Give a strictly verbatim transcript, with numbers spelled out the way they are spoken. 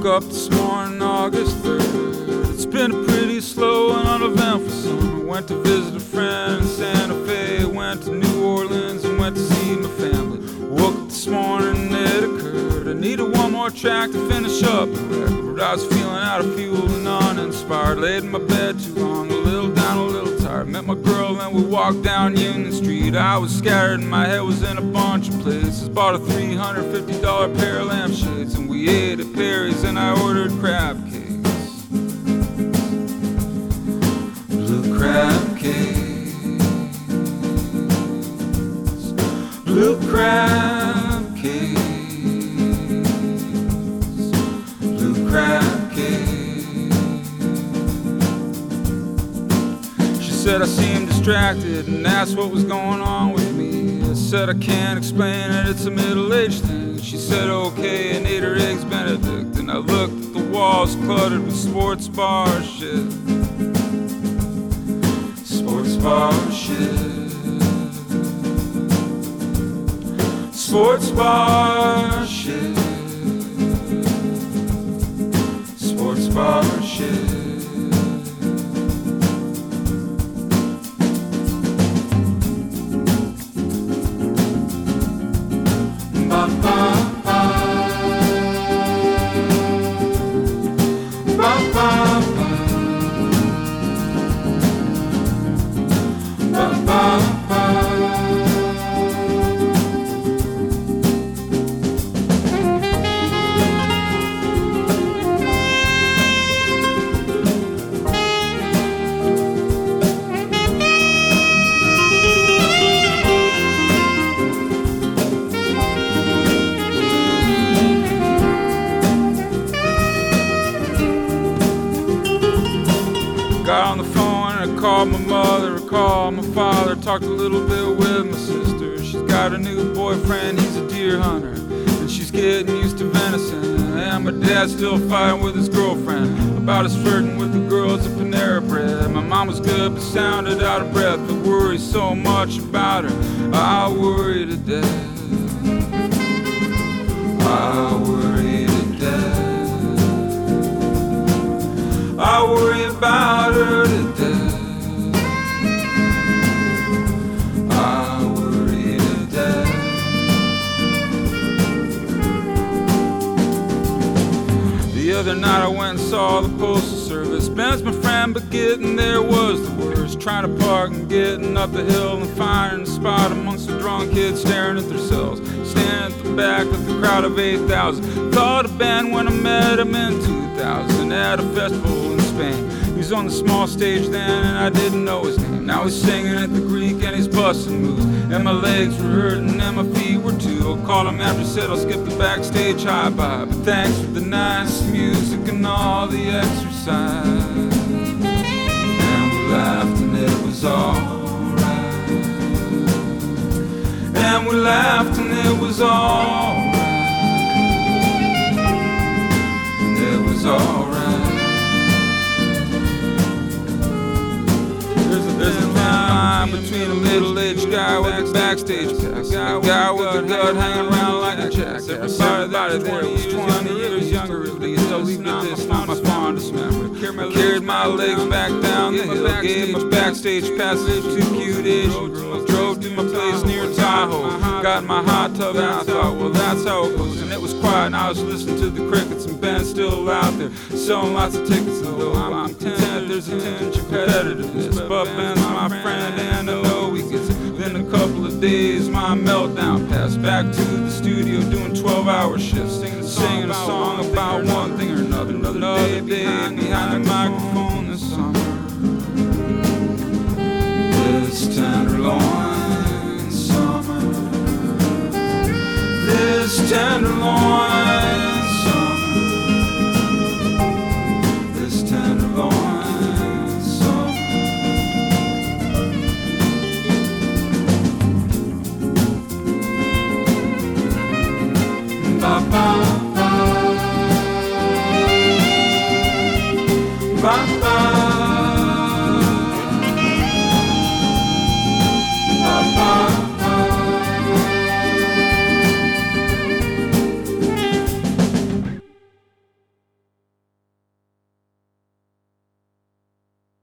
up this morning, August third. It's been a pretty slow and uneventful summer. Went to visit a friend in Santa Fe, went to New Orleans and went to see my family. Woke up this morning and it occurred I needed one more track to finish up the record. I was feeling out of fuel and uninspired. Laid in my bed too long, a little down, a little tired. Met my girl and we walked down Union Street. I was scattered and my head was in a bunch of places. Bought a three hundred fifty dollar pair of lampshades and we ate at Perry's and I ordered crab cakes. Blue crab cakes. Blue crab cakes. Blue crab cakes. She said I seemed distracted and asked what was going on with me. I said I can't explain it, it's a middle-aged thing. She said okay and ate her eggs Benedict. And I looked at the walls cluttered with sports bar shit. Sports bar shit. Sports bar shit. Sports bar shit. Ba ba ba. Ba ba ba. Ba ba ba. Got on the phone and I called my mother, I called my father, talked a little bit with my sister. She's got a new boyfriend, he's a deer hunter, and she's getting used to venison. And my dad's still fighting with his girlfriend about his flirting with the girls at Panera Bread. My mom was good but sounded out of breath. I worry so much about her, I worry to death. I worry to death. I worry about her to death. I worry to death. The other night I went and saw the Postal Service. Ben's my friend, but getting there was the worst. Trying to park and getting up the hill and finding a spot amongst the drunk kids staring at themselves. Standing at the back of the crowd of eight thousand. Called a band when I met him in two thousand at a festival in Spain. He was on the small stage then and I didn't know his name. Now he's singing at the Greek and he's busting moves. And my legs were hurting and my feet were too. I called him after, said I'll skip the backstage high bye. But thanks for the nice music and all the exercise. And we laughed and it was alright. And we laughed and it was alright. And it was alright. There's a line between a middle-aged guy with a backstage pass, a guy with a gut hanging around like a jack. Everybody there was twenty years younger at least. I'll leave it this, not my fondest memory. Carried my legs back down the hill, gave my backstage passes to cute Asian girls. Drove to my place near Tahoe, got in my hot tub and I thought, well that's how it goes. And it was quiet and I was listening to the crickets and Ben's still out there selling lots of tickets. And though I'm content, there's a tinge of competitiveness, but Ben's my friend and I know he gets it. Then a couple of days my meltdown passed. Back to the studio doing twelve hour shifts, singing, singing a song about one thing or another. Another day behind the microphone.